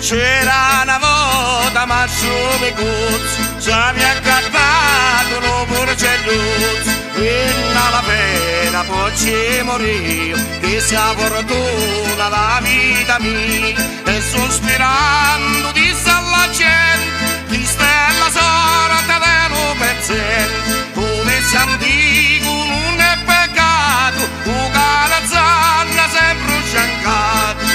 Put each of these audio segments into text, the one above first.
C'era una volta ma solo cozzo, ci aveva accattato un porcelluzzo, fino alla pena poi ci morì, che sia fortuna la vita mia, e sospirando disse alla gente, chi stella sorte dello pezzente, come si antico non è peccato, un calazzana sempre sciancato.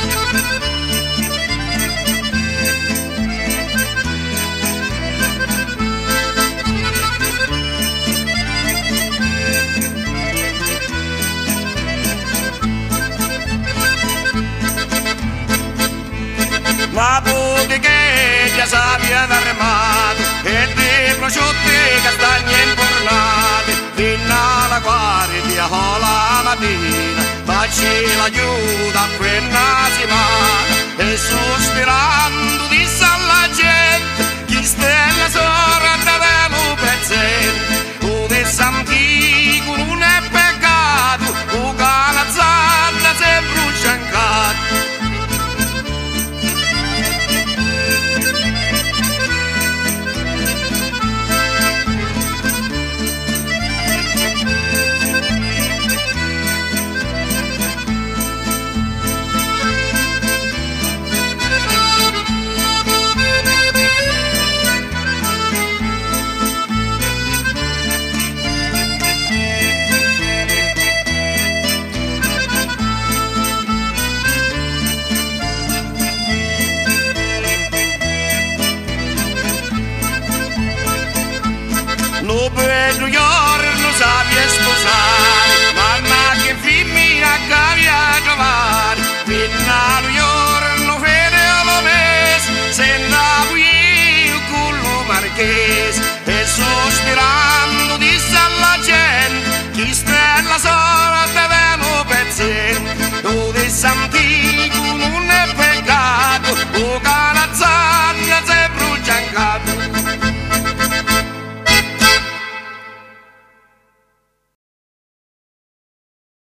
Ma pure che già sappia d'armato e di prosciutti castagni infornati fino alla guardia la mattina facci l'aiuta a quella settimana e sospirando disse alla gente chi stella sorte dello pezzente un desse antico non è peccato un calazzana sempre un sciancato. Lo bello giorno sappia sposare, mamma che femmina cavia trovare, fino al giorno fede allo mese, se andavo io con lo marchese, e sospirando disse alla gente, chi stella sorte dello pezzente, dove santi